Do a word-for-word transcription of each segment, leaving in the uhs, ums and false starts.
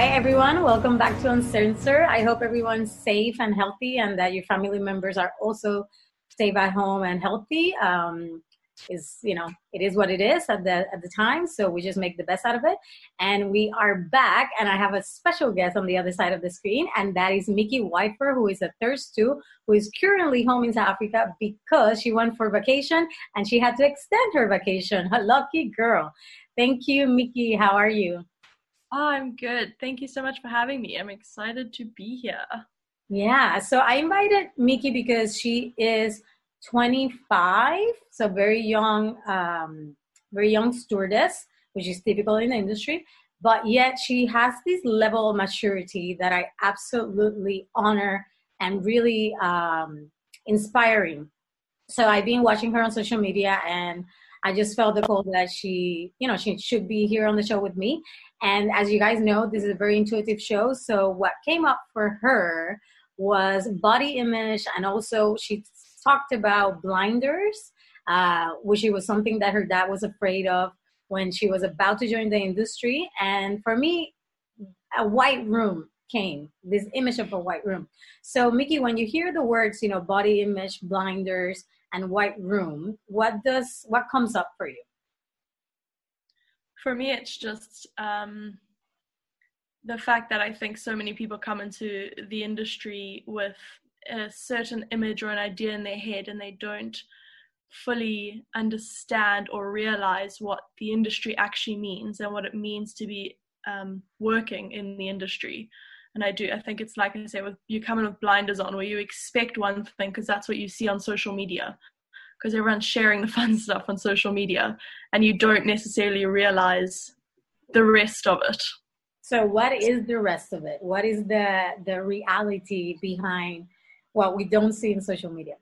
Hi, everyone. Welcome back to Uncensored. I hope everyone's safe and healthy and that your family members are also safe at home and healthy. Um, is you know, it is what it is at the at the time, so we just make the best out of it. And we are back, and I have a special guest on the other side of the screen, and that is Mickey Wyfer, who is a Thirst two, who is currently home in South Africa because she went for vacation and she had to extend her vacation. A lucky girl. Thank you, Mickey. How are you? Oh, I'm good. Thank you so much for having me. I'm excited to be here. Yeah, so I invited Mickey because she is twenty-five, so very young, um, very young stewardess, which is typical in the industry. But yet she has this level of maturity that I absolutely honor and really um, inspiring. So I've been watching her on social media, and I just felt the call that she, you know, she should be here on the show with me. And as you guys know, this is a very intuitive show. So what came up for her was body image, and also she talked about blinders, uh, which was something that her dad was afraid of when she was about to join the industry. And for me, a white room came, this image of a white room. So Mickey, when you hear the words, you know, body image, blinders, and white room, what does what comes up for you? For me, it's just um, the fact that I think so many people come into the industry with a certain image or an idea in their head, and they don't fully understand or realize what the industry actually means and what it means to be um, working in the industry. And I do, I think it's like I say, with you come in with blinders on, where you expect one thing because that's what you see on social media, because everyone's sharing the fun stuff on social media, and you don't necessarily realize the rest of it. So what is the rest of it? What is the the reality behind what we don't see in social media?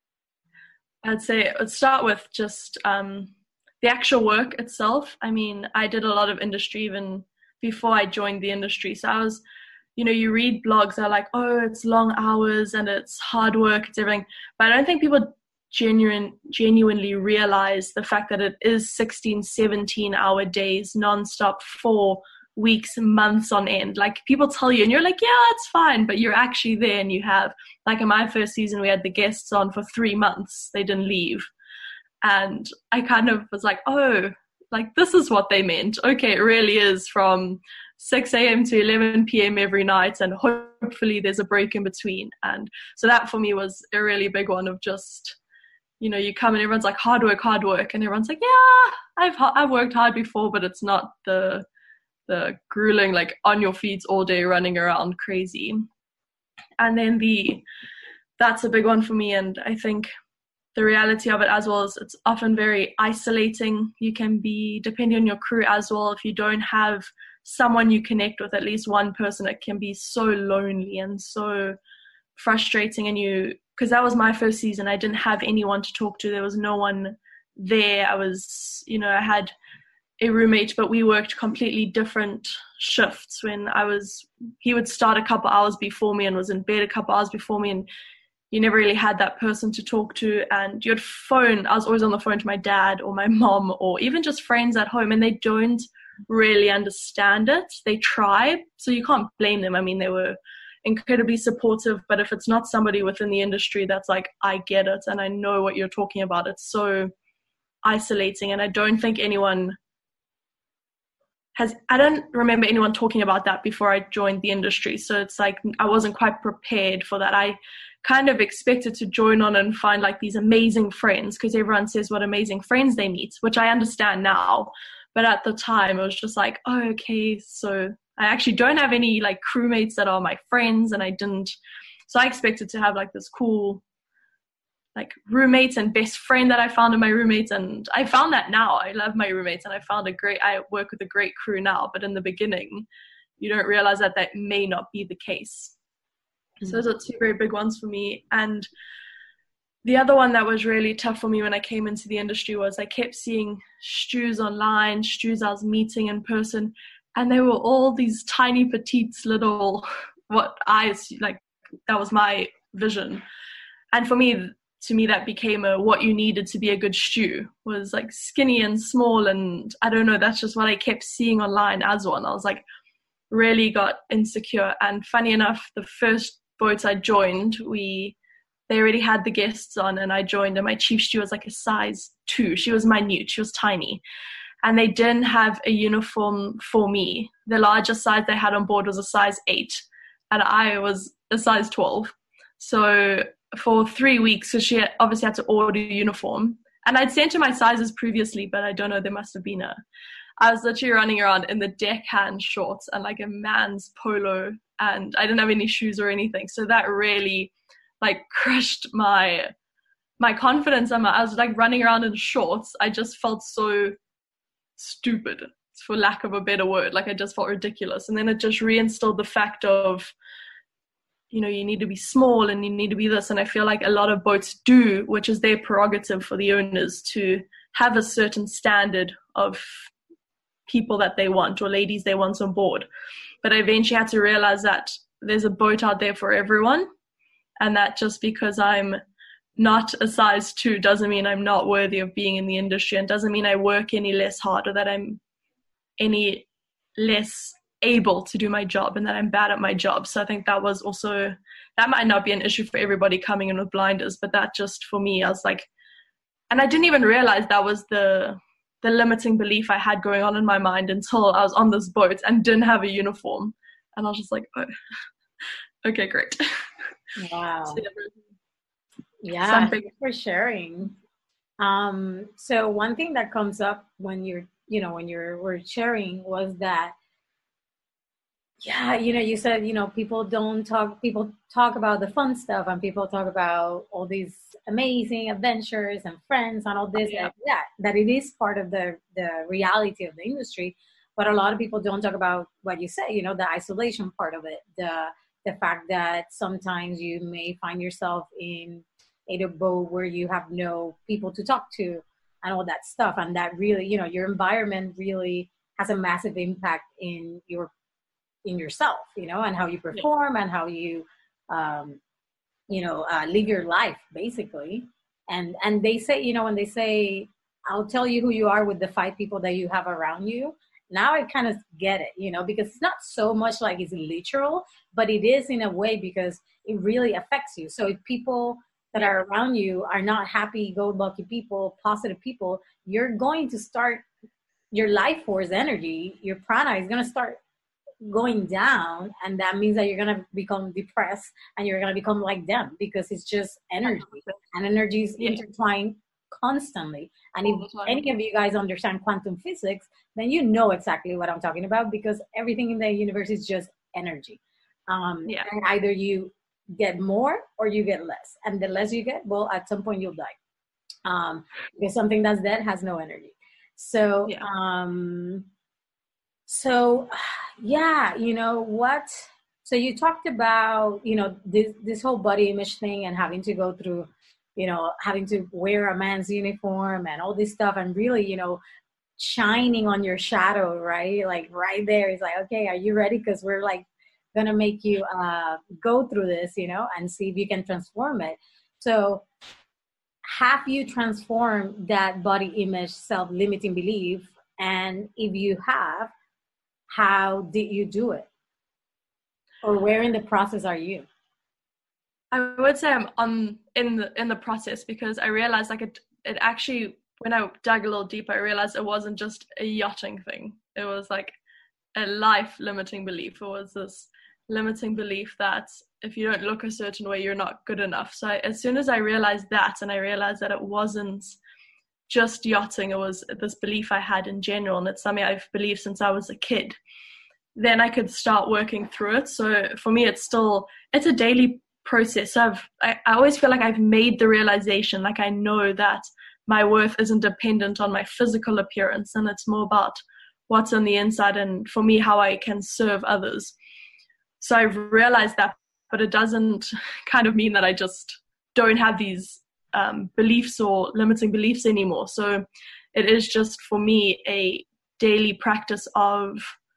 I'd say let's start with just um, the actual work itself. I mean, I did a lot of industry even before I joined the industry. So I was, you know, you read blogs that are like, oh, it's long hours and it's hard work, it's everything. But I don't think people genuine, genuinely realize the fact that it is sixteen, seventeen hour days nonstop for weeks, months on end. Like people tell you and you're like, yeah, it's fine. But you're actually there, and you have, like in my first season, we had the guests on for three months. They didn't leave. And I kind of was like, oh, like this is what they meant. Okay, it really is from six a.m. to eleven p.m. every night, and hopefully there's a break in between. And so that for me was a really big one of just, you know, you come and everyone's like hard work, hard work. And everyone's like, yeah, I've I've worked hard before, but it's not the the grueling, like on your feet all day running around crazy. And then the, that's a big one for me. And I think the reality of it as well is it's often very isolating. You can be, depending on your crew as well, if you don't have someone you connect with, at least one person, it can be so lonely and so frustrating. And you, because that was my first season, I didn't have anyone to talk to. There was no one there. I was, you know, I had a roommate, but we worked completely different shifts. When I was, he would start a couple hours before me and was in bed a couple hours before me, and you never really had that person to talk to. And you'd phone, I was always on the phone to my dad or my mom or even just friends at home, and they don't really understand it. They try, so you can't blame them. I mean, they were incredibly supportive, but if it's not somebody within the industry that's like, I get it and I know what you're talking about, it's so isolating. And I don't think anyone has, I don't remember anyone talking about that before I joined the industry. So it's like I wasn't quite prepared for that. I kind of expected to join on and find like these amazing friends, because everyone says what amazing friends they meet, which I understand now. But at the time, it was just like, oh, okay, so I actually don't have any like crewmates that are my friends, and I didn't. So I expected to have like this cool like roommates and best friend that I found in my roommates. And I found that now. I love my roommates, and I found a great, I work with a great crew now. But in the beginning, you don't realize that that may not be the case. Mm-hmm. So those are two very big ones for me. And the other one that was really tough for me when I came into the industry was I kept seeing stews online, stews I was meeting in person, and they were all these tiny, petites, little, what I, like, that was my vision. And for me, to me, that became a, what you needed to be a good stew was like skinny and small. And I don't know, that's just what I kept seeing online as one. I was like, really got insecure. And funny enough, the first boats I joined, we they already had the guests on, and I joined, and my chief steward was like a size two. She was minute, she was tiny. And they didn't have a uniform for me. The largest size they had on board was a size eight, and I was a size twelve. So for three weeks, so she had, obviously had to order a uniform. And I'd sent her my sizes previously, but I don't know, there must have been a... I was literally running around in the deckhand shorts and like a man's polo, and I didn't have any shoes or anything. So that really like crushed my my confidence. And my, I was like running around in shorts. I just felt so stupid, for lack of a better word. Like I just felt ridiculous. And then it just reinstilled the fact of, you know, you need to be small and you need to be this. And I feel like a lot of boats do, which is their prerogative for the owners to have a certain standard of people that they want or ladies they want on board. But I eventually had to realize that there's a boat out there for everyone, and that just because I'm not a size two doesn't mean I'm not worthy of being in the industry, and doesn't mean I work any less hard or that I'm any less able to do my job and that I'm bad at my job. So I think that was also, that might not be an issue for everybody coming in with blinders, but that just for me, I was like, and I didn't even realize that was the the limiting belief I had going on in my mind until I was on this boat and didn't have a uniform. And I was just like, oh, okay, great. Wow. So, yeah, something. thanks for sharing. Um, so one thing that comes up when you're, you know, when you're we're sharing was that, yeah, you know, you said, you know, people don't talk, people talk about the fun stuff, and people talk about all these amazing adventures and friends and all this. Yeah. And yeah, that it is part of the, the reality of the industry. But a lot of people don't talk about what you say, you know, the isolation part of it, the the fact that sometimes you may find yourself in, in a boat where you have no people to talk to and all that stuff. And that really, you know, your environment really has a massive impact in your in yourself, you know, and how you perform and how you, um, you know, uh, live your life, basically. And and they say, you know, when they say, I'll tell you who you are with the five people that you have around you, now I kind of get it, you know, because it's not so much like it's literal, but it is in a way because it really affects you. So if people that are around you are not happy-go-lucky people, positive people, you're going to start, your life force energy, your prana is going to start going down, and that means that you're going to become depressed and you're going to become like them, because it's just energy, and energy is yeah. intertwined constantly. And if any of you guys understand quantum physics, then you know exactly what I'm talking about, because everything in the universe is just energy. Um, yeah. And either you get more or you get less, and the less you get, well, at some point you'll die, um, because something that's dead has no energy. So yeah. um so yeah, you know what, so you talked about, you know, this this whole body image thing and having to go through, you know, having to wear a man's uniform and all this stuff, and really, you know, shining on your shadow, right? Like right there is like, okay, are you ready? Because we're like gonna make you uh, go through this, you know, and see if you can transform it. So have you transformed that body image self-limiting belief? And if you have, how did you do it? Or where in the process are you? I would say I'm on in the in the process, because I realized like it it actually, when I dug a little deeper, I realized it wasn't just a yachting thing. It was like a life limiting belief. It was this limiting belief that if you don't look a certain way, you're not good enough. So I, as soon as I realized that, and I realized that it wasn't just yachting, it was this belief I had in general, and it's something I've believed since I was a kid, then I could start working through it. So for me, it's still, it's a daily process. So I've, I, I always feel like I've made the realization, like I know that my worth isn't dependent on my physical appearance, and it's more about what's on the inside, and for me, how I can serve others. So I've realized that, but it doesn't kind of mean that I just don't have these um, beliefs or limiting beliefs anymore. So it is just for me a daily practice of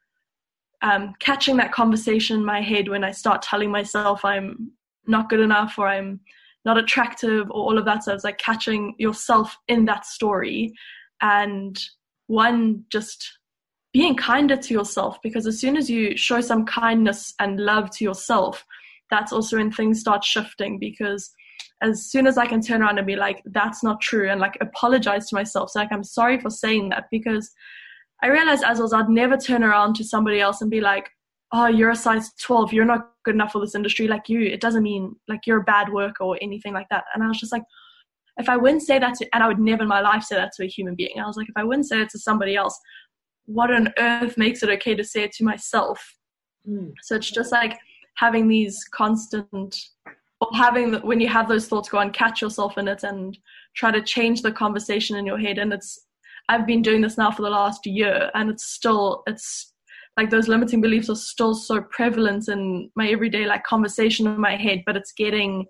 um, catching that conversation in my head when I start telling myself I'm not good enough or I'm not attractive or all of that. So it's like catching yourself in that story, and one, just being kinder to yourself, because as soon as you show some kindness and love to yourself, that's also when things start shifting. Because as soon as I can turn around and be like, that's not true, and like apologize to myself, so like, I'm sorry for saying that, because I realized as well, I'd never turn around to somebody else and be like, oh, you're a size twelve, you're not good enough for this industry, like you, it doesn't mean like you're a bad worker or anything like that. And I was just like, if I wouldn't say that to, and I would never in my life say that to a human being, I was like, if I wouldn't say it to somebody else, what on earth makes it okay to say it to myself? Mm. So it's just like having these constant, or having, the, when you have those thoughts, go and catch yourself in it and try to change the conversation in your head. And it's, I've been doing this now for the last year, and it's still, it's like those limiting beliefs are still so prevalent in my everyday like conversation in my head, but it's getting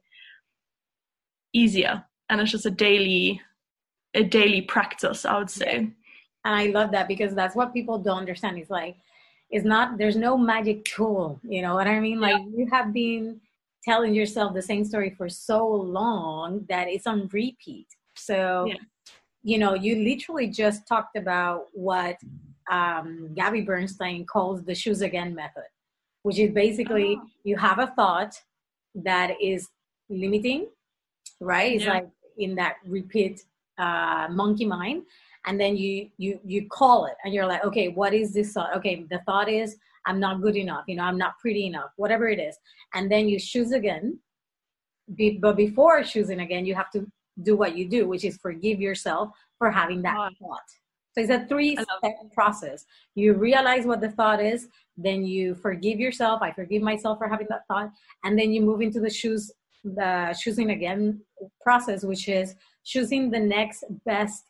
easier. And it's just a daily, a daily practice, I would say. And I love that, because that's what people don't understand. It's like, it's not, there's no magic tool, you know what I mean? Like, yeah. You have been telling yourself the same story for so long that it's on repeat. So, yeah. You know, you literally just talked about what um, Gabby Bernstein calls the choose again method, which is basically oh. you have a thought that is limiting, right? It's yeah. like in that repeat uh, monkey mind. And then you, you, you call it and you're like, okay, what is this thought? Okay, the thought is I'm not good enough. You know, I'm not pretty enough, whatever it is. And then you choose again. Be, but before choosing again, you have to do what you do, which is forgive yourself for having that oh. thought. So it's a three-step process. You realize what the thought is, then you forgive yourself. I forgive myself for having that thought. And then you move into the choose, the choosing again process, which is choosing the next best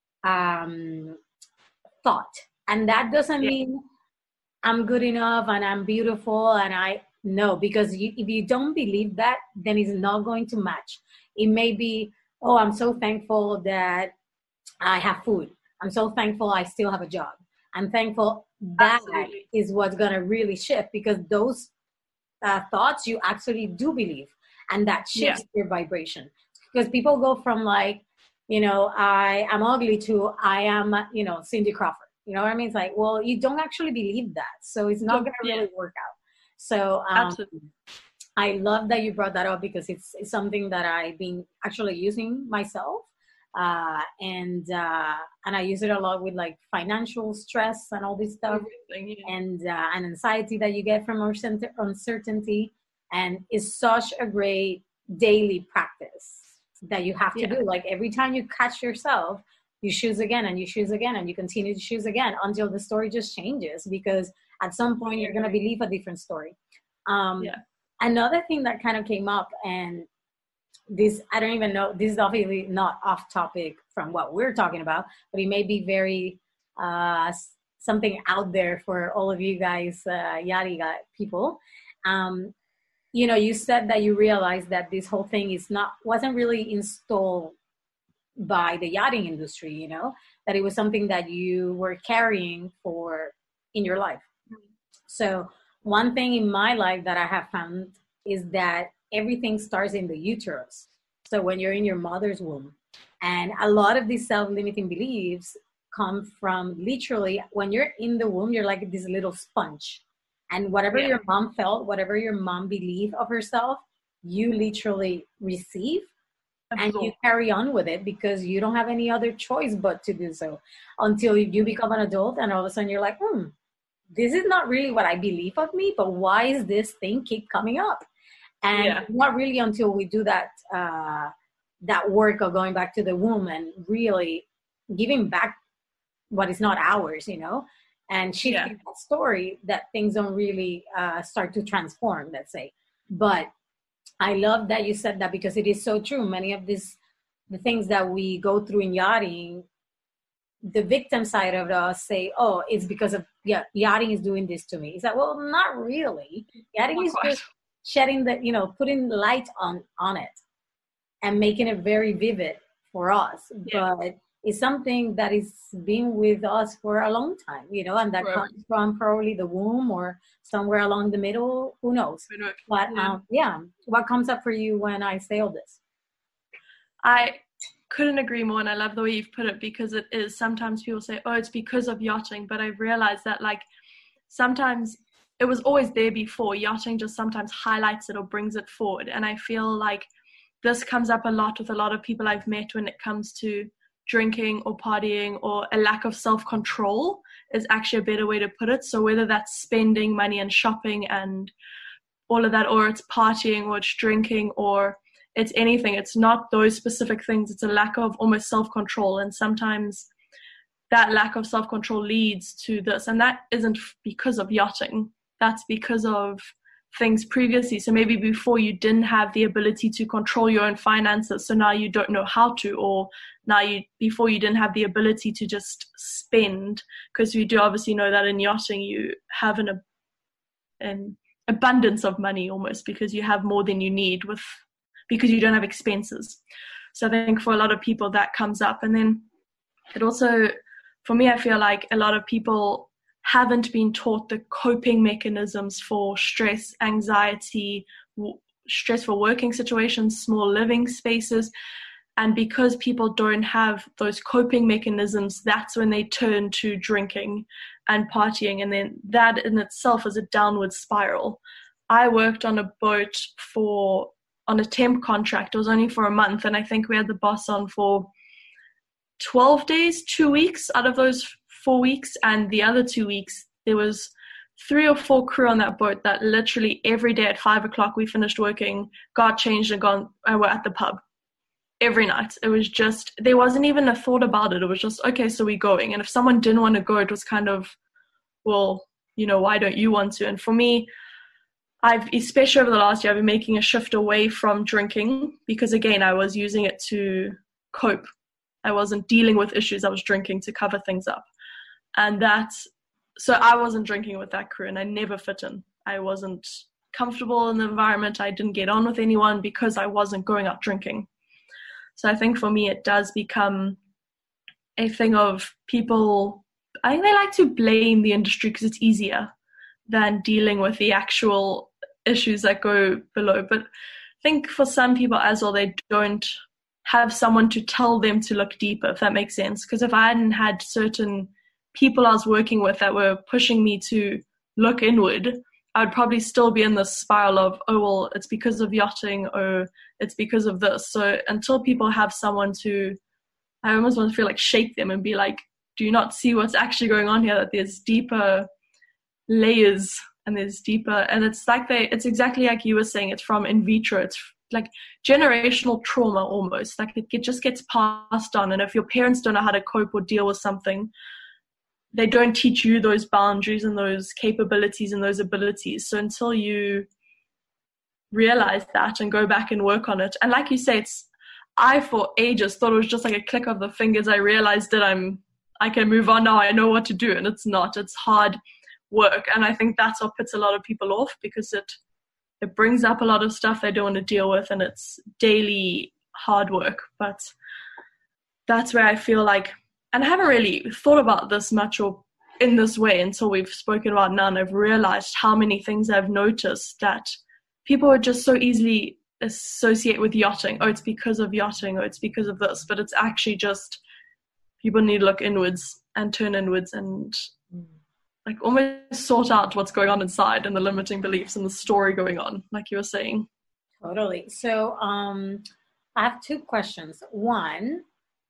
um, thought. And that doesn't yeah. mean I'm good enough and I'm beautiful and I, no, because you, if you don't believe that, then it's not going to match. It may be, oh, I'm so thankful that I have food. I'm so thankful I still have a job. I'm thankful that Absolutely. Is what's going to really shift, because those uh, thoughts you actually do believe, and that shifts yeah. your vibration. Because people go from like, you know, I am ugly to I am, you know, Cindy Crawford. You know what I mean? It's like, well, you don't actually believe that. So it's not going to yeah. really work out. So um, Absolutely. I love that you brought that up, because it's, it's something that I've been actually using myself. Uh, and uh, and I use it a lot with like financial stress and all this stuff, yeah. and uh, and anxiety that you get from uncertainty. And it's such a great daily practice that you have to yeah. do. Like every time you catch yourself, you choose again and you choose again and you continue to choose again until the story just changes, because at some point you're going to believe a different story. Um, yeah. Another thing that kind of came up, and this, I don't even know, this is obviously not off topic from what we're talking about, but it may be very uh, something out there for all of you guys, uh, Yachty people. Um, you know, you said that you realized that this whole thing is not, wasn't really installed by the yachting industry, you know, that it was something that you were carrying for in your life. So one thing in my life that I have found is that everything starts in the uterus. So when you're in your mother's womb, and a lot of these self-limiting beliefs come from literally when you're in the womb, you're like this little sponge. And whatever yeah. your mom felt, whatever your mom believed of herself, you literally receive and you carry on with it, because you don't have any other choice but to do so until you become an adult. And all of a sudden you're like, hmm, this is not really what I believe of me, but why is this thing keep coming up? And yeah. not really until we do that, uh, that work of going back to the womb and really giving back what is not ours, you know, and shifting yeah. that story, that things don't really uh, start to transform, let's say. But I love that you said that, because it is so true. Many of these, the things that we go through in yachting, the victim side of us say, oh, it's because of, yeah, yachting is doing this to me. It's like, well, not really. Yachting is just shedding the, you know, putting light on, on it and making it very vivid for us. Yeah. But it's something that is been with us for a long time, you know, and that right. comes from probably the womb or somewhere along the middle, who knows. But yeah. Um, yeah, what comes up for you when I say all this? I couldn't agree more, and I love the way you've put it, because it is, sometimes people say, oh, it's because of yachting, but I've realized that like sometimes it was always there before. Yachting just sometimes highlights it or brings it forward, and I feel like this comes up a lot with a lot of people I've met when it comes to drinking or partying, or a lack of self-control is actually a better way to put it. So whether that's spending money and shopping and all of that, or it's partying, or it's drinking, or it's anything, it's not those specific things. It's a lack of almost self-control. And sometimes that lack of self-control leads to this. And that isn't because of yachting. That's because of things previously. So maybe before you didn't have the ability to control your own finances, so now you don't know how to, or now you before you didn't have the ability to just spend, because you do obviously know that in yachting you have an, an abundance of money almost, because you have more than you need with because you don't have expenses. So I think for a lot of people that comes up. And then it also, for me, I feel like a lot of people haven't been taught the coping mechanisms for stress, anxiety, w- stressful working situations, small living spaces. And because people don't have those coping mechanisms, that's when they turn to drinking and partying. And then that in itself is a downward spiral. I worked on a boat for on a temp contract. It was only for a month. And I think we had the boss on for twelve days, two weeks out of those four weeks. And the other two weeks, there was three or four crew on that boat that literally every day at five o'clock we finished working, got changed and gone, and were at the pub every night. It was just, there wasn't even a thought about it. It was just, okay, so we're going. And if someone didn't want to go, it was kind of, well, you know, why don't you want to? And for me, I've, especially over the last year, I've been making a shift away from drinking, because again, I was using it to cope. I wasn't dealing with issues. I was drinking to cover things up. And that's, so I wasn't drinking with that crew, and I never fit in. I wasn't comfortable in the environment. I didn't get on with anyone because I wasn't going out drinking. So I think for me, it does become a thing of people, I think they like to blame the industry because it's easier than dealing with the actual issues that go below. But I think for some people as well, they don't have someone to tell them to look deeper, if that makes sense. Because if I hadn't had certain people I was working with that were pushing me to look inward, I would probably still be in this spiral of, oh, well, it's because of yachting, or it's because of this. So until people have someone to, I almost want to feel like shake them and be like, do you not see what's actually going on here? That there's deeper layers and there's deeper, and it's like they, it's exactly like you were saying, it's from in vitro. It's like generational trauma almost. Like it, it just gets passed on. And if your parents don't know how to cope or deal with something, they don't teach you those boundaries and those capabilities and those abilities. So until you realize that and go back and work on it, and like you say, it's, I for ages thought it was just like a click of the fingers. I realized that I'm, I can move on now. I know what to do, and it's not. It's hard work, and I think that's what puts a lot of people off, because it it brings up a lot of stuff they don't want to deal with, and it's daily hard work. But that's where I feel like, and I haven't really thought about this much or in this way until we've spoken about none. I've realized how many things I've noticed that people would just so easily associate with yachting. Oh, it's because of yachting, or it's because of this. But it's actually just people need to look inwards and turn inwards and like almost sort out what's going on inside and the limiting beliefs and the story going on, like you were saying. Totally. So um, I have two questions. One,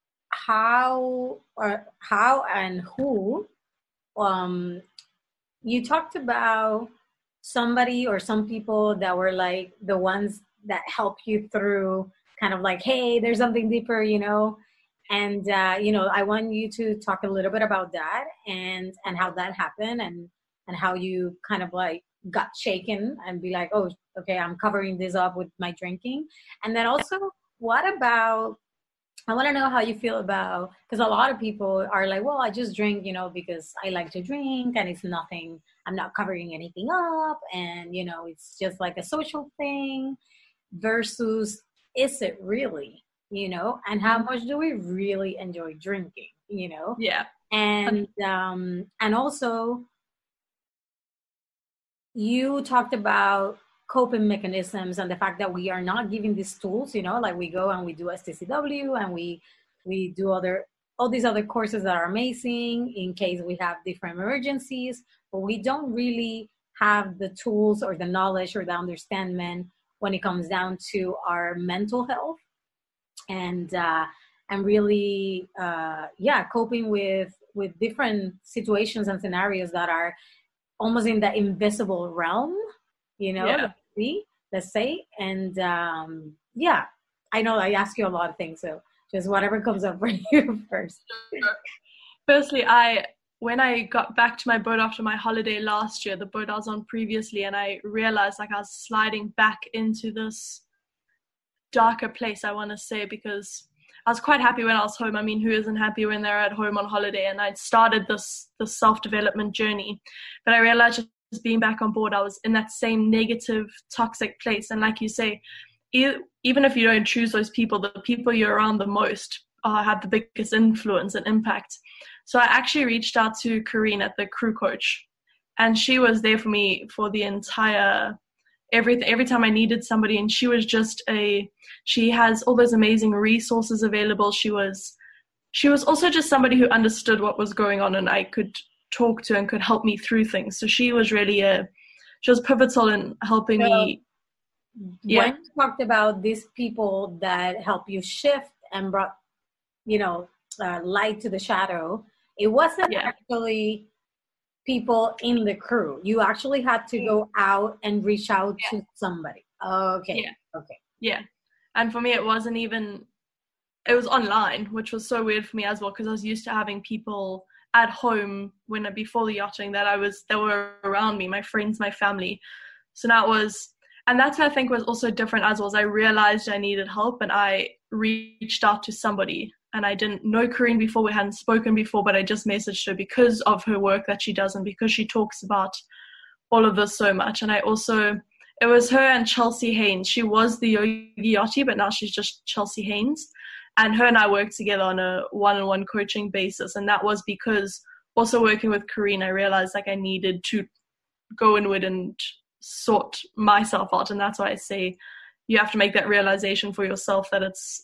how or how and who um you talked about somebody or some people that were like the ones that help you through, kind of like, hey, there's something deeper, you know, and uh you know, I want you to talk a little bit about that, and and how that happened, and and how you kind of like got shaken and be like, oh, okay, I'm covering this up with my drinking. And then also, what about, I want to know how you feel about, because a lot of people are like, well, I just drink, you know, because I like to drink, and it's nothing, I'm not covering anything up, and, you know, it's just like a social thing, versus is it really, you know, and how much do we really enjoy drinking, you know? Yeah. And, um, and also, you talked about coping mechanisms and the fact that we are not giving these tools, you know, like we go and we do S T C W and we we do other all these other courses that are amazing in case we have different emergencies, but we don't really have the tools or the knowledge or the understanding when it comes down to our mental health and uh, and really uh, yeah coping with with different situations and scenarios that are almost in the invisible realm, you know, Yeah. let's, let's say. And um, yeah, I know I ask you a lot of things, so just whatever comes up for you first. Firstly, I when I got back to my boat after my holiday last year, the boat I was on previously, and I realized like I was sliding back into this darker place, I want to say, because I was quite happy when I was home. I mean, who isn't happy when they're at home on holiday? And I'd started this this self-development journey. But I realized just being back on board, I was in that same negative, toxic place. And like you say, e- even if you don't choose those people, the people you're around the most uh, have the biggest influence and impact. So I actually reached out to Karine at the Crew Coach. And she was there for me for the entire every every time I needed somebody, and she was just a she has all those amazing resources available. She was she was also just somebody who understood what was going on and I could talk to and could help me through things. So she was really a she was pivotal in helping so, me. Yeah. When you talked about these people that help you shift and brought, you know, uh, light to the shadow, it wasn't Yeah. actually people in the crew. You actually had to go out and reach out Yeah. to somebody. Okay. Yeah. Okay. Yeah. And for me, it wasn't even, it was online, which was so weird for me as well, because I was used to having people at home when before the yachting that I was, that were around me, my friends, my family. So now it was, and that's what I think was also different as well, as I realized I needed help and I reached out to somebody. And I didn't know Karine before, we hadn't spoken before, but I just messaged her because of her work that she does and because she talks about all of this so much. And I also, it was her and Chelsea Haynes. She was the Yogi Yachty, but now she's just Chelsea Haynes. And her and I worked together on a one-on-one coaching basis. And that was because also working with Karine, I realized like I needed to go inward and sort myself out. And that's why I say you have to make that realization for yourself that it's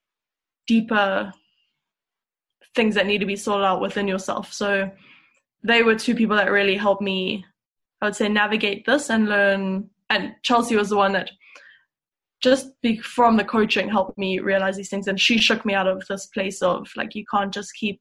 deeper things that need to be sorted out within yourself. So they were two people that really helped me, I would say, navigate this and learn. And Chelsea was the one that just be, from the coaching helped me realize these things. And she shook me out of this place of like, you can't just keep,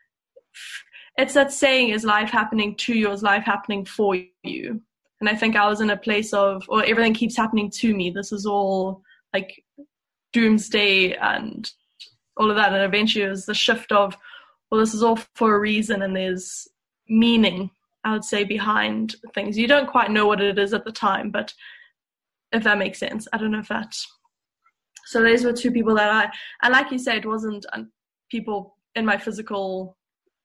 it's that saying, is life happening to you, is life happening for you? And I think I was in a place of, or everything keeps happening to me. This is all like doomsday and all of that. And eventually it was the shift of, well, this is all for a reason and there's meaning, I would say, behind things. You don't quite know what it is at the time, but if that makes sense. I don't know if that. So those were two people that I, and like you said, it wasn't people in my physical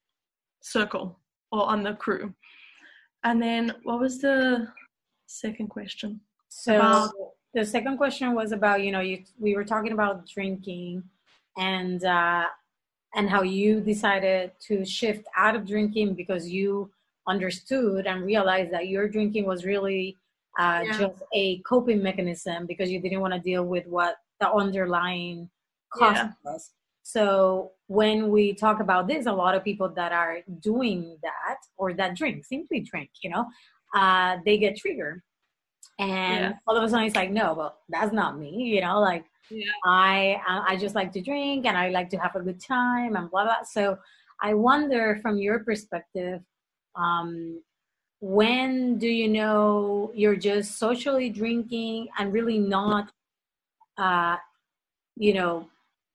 circle or on the crew. And then what was the second question? So about, the second question was about, you know, you we were talking about drinking and uh, and how you decided to shift out of drinking because you understood and realized that your drinking was really uh, yeah. just a coping mechanism because you didn't want to deal with what the underlying cause yeah. was. So when we talk about this, a lot of people that are doing that or that drink, simply drink, you know, uh, they get triggered. And yeah. all of a sudden it's like, no, well, that's not me, you know, like yeah. I I just like to drink and I like to have a good time and blah, blah. So I wonder from your perspective, um, when do you know you're just socially drinking and really not, uh, you know,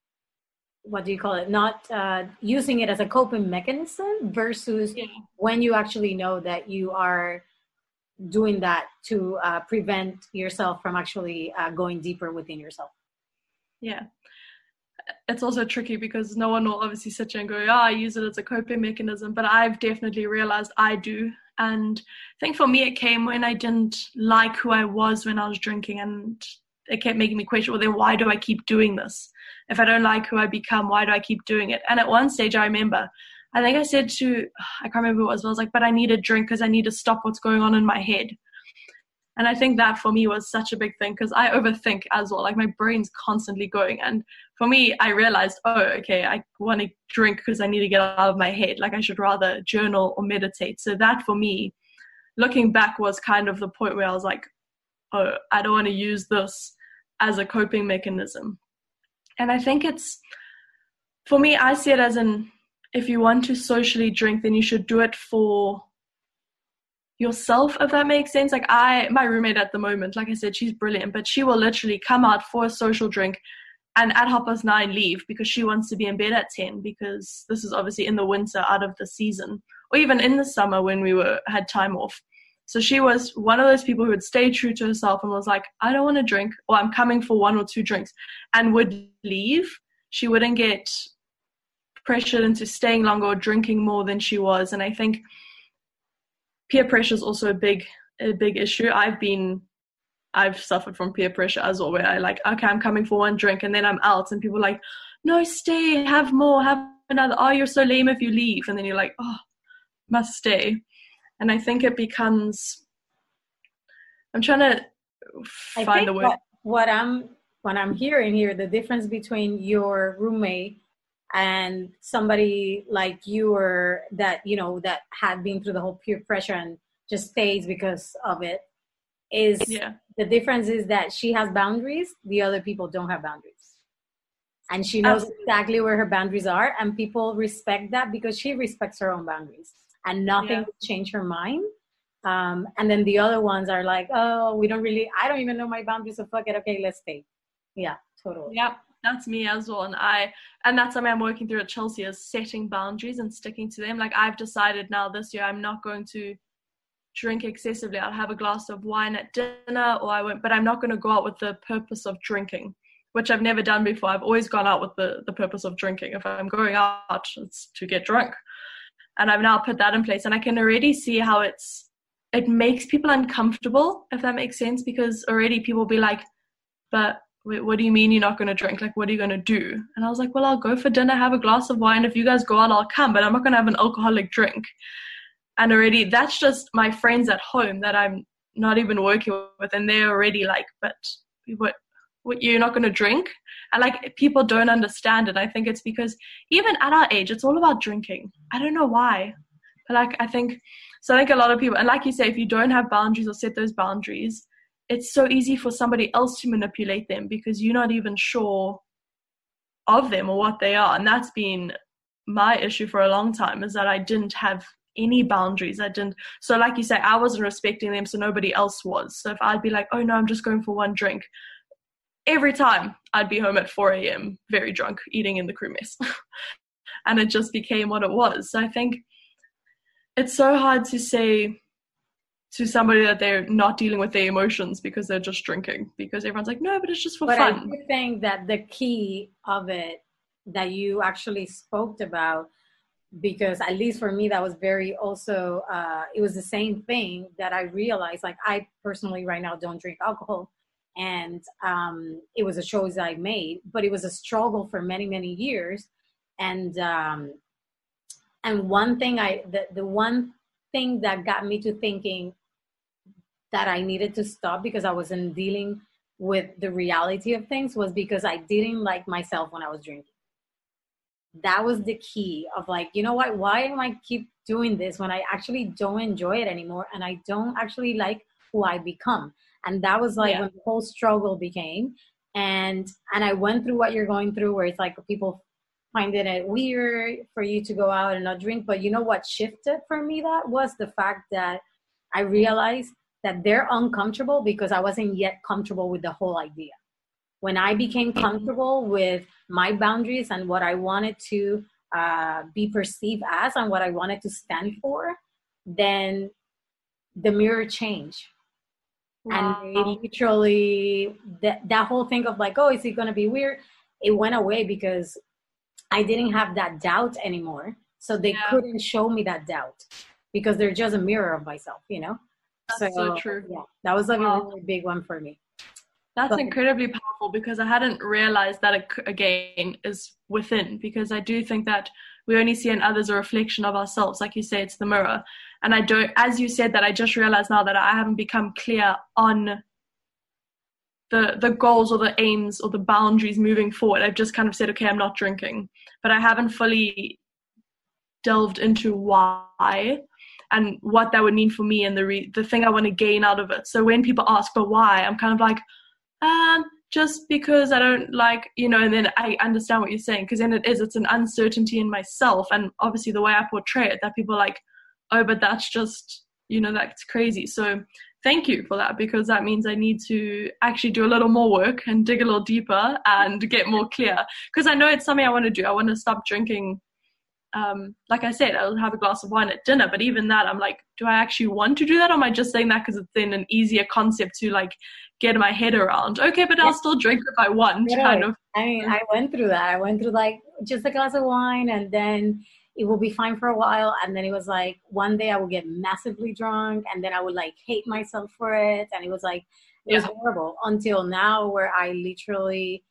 what do you call it? Not uh, using it as a coping mechanism versus yeah. when you actually know that you are doing that to uh, prevent yourself from actually uh, going deeper within yourself. Yeah. It's also tricky because no one will obviously sit here and go, oh, I use it as a coping mechanism, but I've definitely realized I do. And I think for me, it came when I didn't like who I was when I was drinking, and it kept making me question, well, then why do I keep doing this? If I don't like who I become, why do I keep doing it? And at one stage, I remember, I think I said to, I can't remember what it was, but I was like, but I need a drink because I need to stop what's going on in my head. And I think that for me was such a big thing because I overthink as well. Like my brain's constantly going. And for me, I realized, oh, okay, I want to drink because I need to get out of my head. Like I should rather journal or meditate. So that for me, looking back, was kind of the point where I was like, oh, I don't want to use this as a coping mechanism. And I think it's, for me, I see it as an, if you want to socially drink, then you should do it for yourself, if that makes sense. Like I, my roommate at the moment, like I said, she's brilliant, but she will literally come out for a social drink and at half past nine leave because she wants to be in bed at ten, because this is obviously in the winter out of the season, or even in the summer when we were had time off. So she was one of those people who would stay true to herself and was like, I don't want to drink, or I'm coming for one or two drinks, and would leave. She wouldn't get pressured into staying longer or drinking more than she was. And I think peer pressure is also a big, a big issue. I've been, I've suffered from peer pressure as well, where I like, okay, I'm coming for one drink, and then I'm out, and people are like, no, stay, have more, have another. Oh, you're so lame if you leave. And then you're like, oh, must stay. And I think it becomes, I'm trying to find I think the word. What, what I'm, what I'm hearing here, the difference between your roommate and somebody like you, or that, you know, that had been through the whole peer pressure and just stays because of it, is yeah. The difference is that she has boundaries. The other people don't have boundaries. And she knows Absolutely. exactly where her boundaries are. And people respect that because she respects her own boundaries. And nothing yeah. will change her mind. Um, and then the other ones are like, oh, we don't really, I don't even know my boundaries, so fuck it. Okay, let's stay. Yeah, totally. Yeah, that's me as well. And I, and that's something I'm working through at Chelsea, is setting boundaries and sticking to them. Like I've decided now this year, I'm not going to drink excessively. I'll have a glass of wine at dinner, or I won't, but I'm not going to go out with the purpose of drinking, which I've never done before. I've always gone out with the, the purpose of drinking. If I'm going out, it's to get drunk. And I've now put that in place, and I can already see how it's, it makes people uncomfortable, if that makes sense, because already people will be like, but wait, what do you mean you're not going to drink? Like, what are you going to do? And I was like, well, I'll go for dinner, have a glass of wine. If you guys go out, I'll come, but I'm not going to have an alcoholic drink. And already that's just my friends at home that I'm not even working with. And they're already like, but what, what you're not going to drink? And like, people don't understand it. I think it's because even at our age, it's all about drinking. I don't know why, but like, I think, so I think a lot of people, and like you say, if you don't have boundaries or set those boundaries, it's so easy for somebody else to manipulate them because you're not even sure of them or what they are. And that's been my issue for a long time, is that I didn't have any boundaries. I didn't. So like you say, I wasn't respecting them, so nobody else was. So if I'd be like, oh no, I'm just going for one drink, every time I'd be home at four a.m. very drunk, eating in the crew mess. And it just became what it was. So I think it's so hard to say to somebody that they're not dealing with their emotions because they're just drinking, because everyone's like, no, but it's just for but fun. I think that the key of it that you actually spoke about, because at least for me, that was very also, uh, it was the same thing that I realized. Like I personally right now don't drink alcohol. And um, it was a choice I made, but it was a struggle for many, many years. And um, and one thing I, the, the one thing that got me to thinking that I needed to stop because I wasn't dealing with the reality of things was because I didn't like myself when I was drinking. That was the key of like, you know what, why am I keep doing this when I actually don't enjoy it anymore? And I don't actually like who I become. And that was like yeah. when the whole struggle became. And and I went through what you're going through, where it's like people finding it weird for you to go out and not drink. But you know what shifted for me? That was the fact that I realized that they're uncomfortable because I wasn't yet comfortable with the whole idea. When I became comfortable with my boundaries and what I wanted to uh, be perceived as and what I wanted to stand for, then the mirror changed. Wow. And they literally, that, that whole thing of like, oh, is it going to be weird? It went away because I didn't have that doubt anymore. So they yeah. couldn't show me that doubt because they're just a mirror of myself, you know? That's so, so true. Yeah, that was like wow. a really big one for me. That's but, incredibly powerful because I hadn't realized that it, again, is within, because I do think that we only see in others a reflection of ourselves. Like you say, it's the mirror. And I don't, as you said that, I just realized now that I haven't become clear on the the goals or the aims or the boundaries moving forward. I've just kind of said, okay, I'm not drinking, but I haven't fully delved into why and what that would mean for me and the re- the thing I want to gain out of it. So when people ask, but why? I'm kind of like, um, just because I don't like, you know, and then I understand what you're saying, because then it is, it's an uncertainty in myself. And obviously the way I portray it, that people are like, oh, but that's just, you know, that's crazy. So thank you for that, because that means I need to actually do a little more work and dig a little deeper and get more clear. Because I know it's something I want to do. I want to stop drinking. Um, like I said, I'll have a glass of wine at dinner, but even that, I'm like, do I actually want to do that? Or am I just saying that because it's then an easier concept to like get my head around? Okay, but I'll yeah. still drink if I want, Literally. kind of. I mean, I went through that. I went through like just a glass of wine, and then it will be fine for a while. And then it was like one day I would get massively drunk, and then I would like hate myself for it. And it was like, it was yeah. horrible until now, where I literally,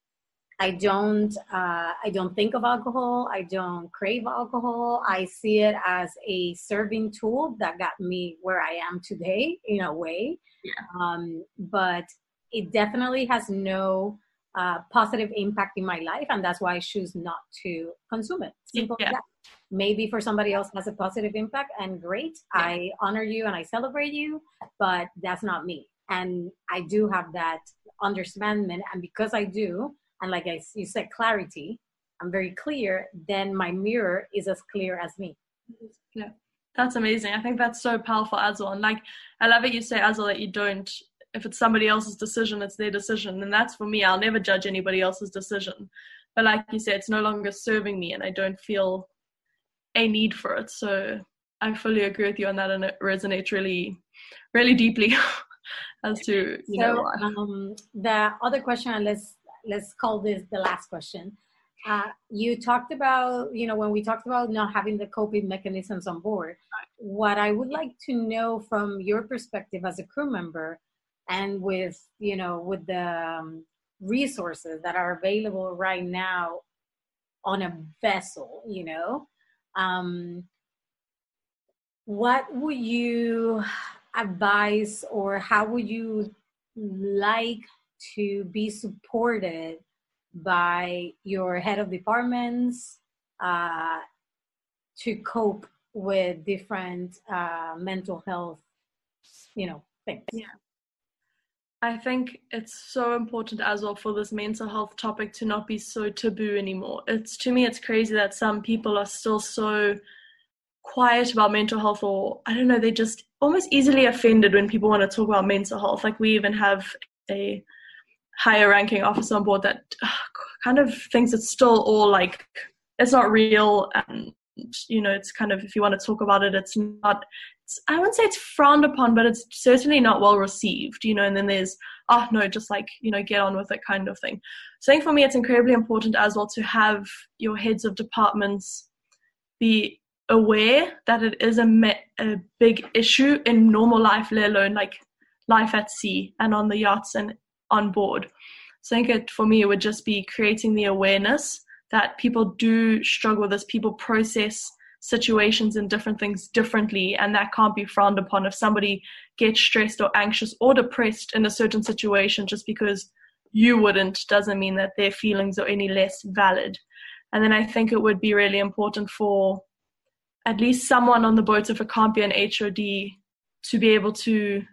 I don't, uh, I don't think of alcohol. I don't crave alcohol. I see it as a serving tool that got me where I am today, in a way. Yeah. Um, but it definitely has no uh, positive impact in my life, and that's why I choose not to consume it. Simple yeah. as that. Maybe for somebody else has a positive impact, and great. Yeah. I honor you and I celebrate you, but that's not me. And I do have that understanding, and because I do, and like I, you said, clarity, I'm very clear, then my mirror is as clear as me. Yeah, that's amazing. I think that's so powerful as well. And like, I love it you say as well that you don't, if it's somebody else's decision, it's their decision. And that's for me, I'll never judge anybody else's decision. But like you said, it's no longer serving me and I don't feel a need for it. So I fully agree with you on that, and it resonates really, really deeply as to, you so, know why. Um, the other question, and let's, let's call this the last question. Uh, you talked about, you know, when we talked about not having the coping mechanisms on board, what I would like to know from your perspective as a crew member, and with, you know, with the um, resources that are available right now on a vessel, you know, um, what would you advise, or how would you like to be supported by your head of departments uh, to cope with different uh, mental health, you know, things? Yeah. I think it's so important as well for this mental health topic to not be so taboo anymore. It's, to me, it's crazy that some people are still so quiet about mental health, or I don't know, they just almost easily offended when people want to talk about mental health. Like, we even have a higher ranking officer on board that uh, kind of thinks it's still all like, it's not real, and you know, it's kind of, if you want to talk about it, it's not, it's, I wouldn't say it's frowned upon, but it's certainly not well received, you know. And then there's, oh no, just like, you know, get on with it kind of thing. So I think for me, it's incredibly important as well to have your heads of departments be aware that it is a, me- a big issue in normal life, let alone like life at sea and on the yachts and on board. So I think it, for me, it would just be creating the awareness that people do struggle with this. People process situations and different things differently, and that can't be frowned upon. If somebody gets stressed or anxious or depressed in a certain situation, just because you wouldn't, doesn't mean that their feelings are any less valid. And then I think it would be really important for at least someone on the boat, if it can't be an H O D, to be able to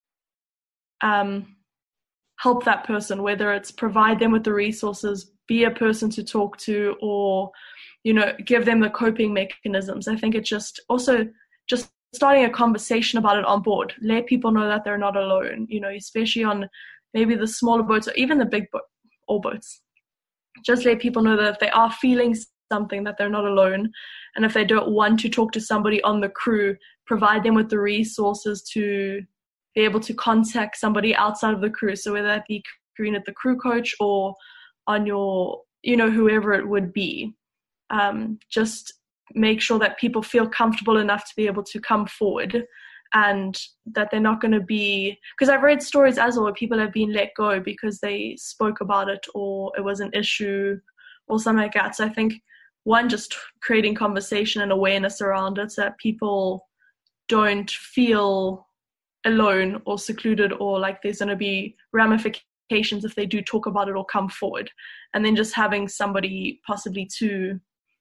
um, help that person, whether it's provide them with the resources, be a person to talk to, or, you know, give them the coping mechanisms. I think it's just also just starting a conversation about it on board. Let people know that they're not alone, you know, especially on maybe the smaller boats or even the big boat or boats. Just let people know that if they are feeling something, that they're not alone. And if they don't want to talk to somebody on the crew, provide them with the resources to be able to contact somebody outside of the crew. So whether that be crewing at the crew coach or on your, you know, whoever it would be, um, just make sure that people feel comfortable enough to be able to come forward, and that they're not going to be, because I've read stories as well where people have been let go because they spoke about it or it was an issue or something like that. So I think, one, just creating conversation and awareness around it so that people don't feel alone or secluded, or like there's going to be ramifications if they do talk about it or come forward. And then just having somebody possibly to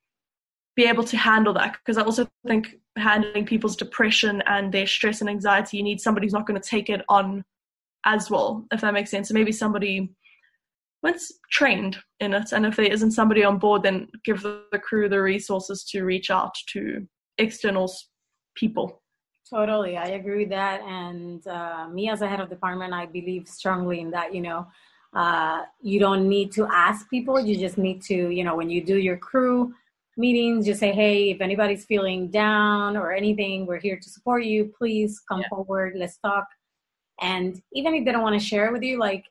be able to handle that, because I also think handling people's depression and their stress and anxiety, you need somebody who's not going to take it on as well, if that makes sense. So maybe somebody once trained in it, and if there isn't somebody on board, then give the, the crew the resources to reach out to external people. Totally, I agree with that. And uh, me as a head of department, I believe strongly in that. You know, uh, you don't need to ask people. You just need to, you know, when you do your crew meetings, just say, hey, if anybody's feeling down or anything, we're here to support you. Please come yeah. forward. Let's talk. And even if they don't want to share it with you, like,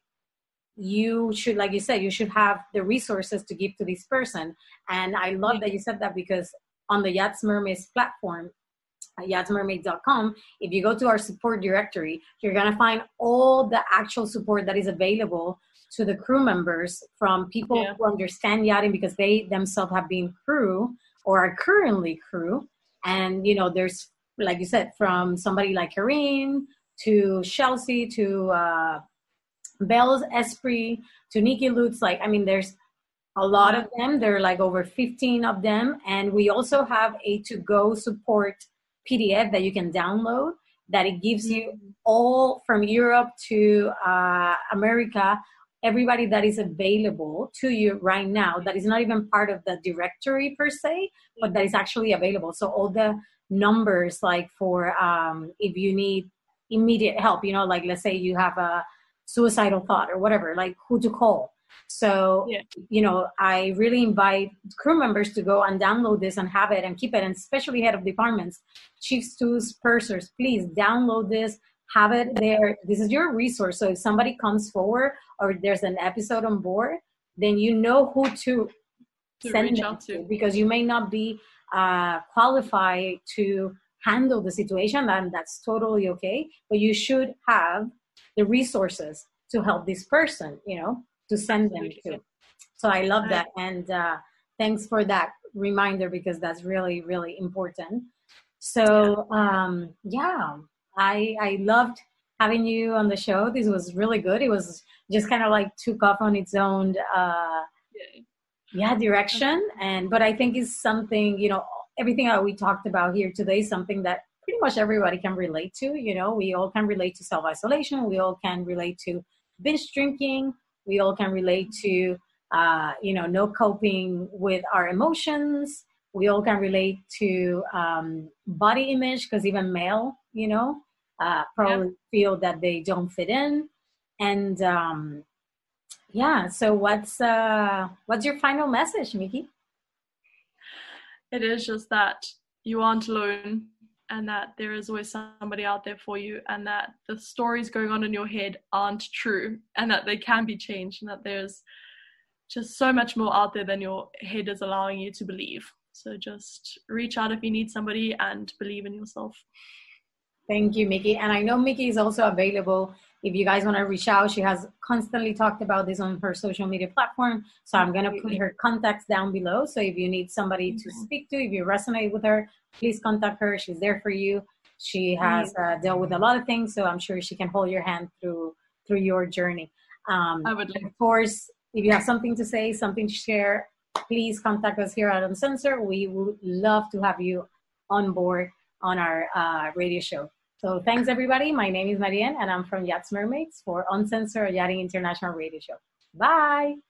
you should, like you said, you should have the resources to give to this person. And I love yeah. that you said that, because on the Yachts Mermaids platform, yachts mermaids dot com, if you go to our support directory, you're going to find all the actual support that is available to the crew members, from people yeah. who understand yachting because they themselves have been crew or are currently crew. And, you know, there's, like you said, from somebody like Karine to Chelsea to uh, Belle's Esprit to Nikki Lutz. Like, I mean, there's a lot of them. There are like over fifteen of them. And we also have a to-go support P D F that you can download, that it gives you all from Europe to uh, America, everybody that is available to you right now, that is not even part of the directory per se, but that is actually available. So all the numbers, like for um, if you need immediate help, you know, like let's say you have a suicidal thought or whatever, like who to call. So, yeah. you know, I really invite crew members to go and download this and have it and keep it, and especially head of departments, chiefs, stewards, pursers, please download this, have it there. This is your resource. So if somebody comes forward or there's an episode on board, then you know who to, to send reach them out to, to, because you may not be uh, qualified to handle the situation, and that's totally okay. But you should have the resources to help this person, you know, to send them to. So I love that. And uh, thanks for that reminder, because that's really, really important. So um, yeah, I, I loved having you on the show. This was really good. It was just kind of like took off on its own uh, yeah, direction. And, but I think it's something, you know, everything that we talked about here today is something that pretty much everybody can relate to. You know, we all can relate to self-isolation. We all can relate to binge drinking. We all can relate to, uh, you know, no coping with our emotions. We all can relate to um, body image, because even male, you know, uh, probably yeah. feel that they don't fit in. And um, yeah, so what's uh, what's your final message, Miki? It is just that you aren't alone, and that there is always somebody out there for you, and that the stories going on in your head aren't true, and that they can be changed, and that there's just so much more out there than your head is allowing you to believe. So just reach out if you need somebody, and believe in yourself. Thank you, Miki. And I know Miki is also available if you guys want to reach out. She has constantly talked about this on her social media platform. So I'm going to put her contacts down below. So if you need somebody to speak to, if you resonate with her, please contact her. She's there for you. She has uh, dealt with a lot of things, so I'm sure she can hold your hand through through your journey. Um, I would. Of course, if you have something to say, something to share, please contact us here at Uncensored. We would love to have you on board on our uh, radio show. So thanks, everybody. My name is Marianne, and I'm from Yachts Mermaids for Uncensored Yachting International Radio Show. Bye.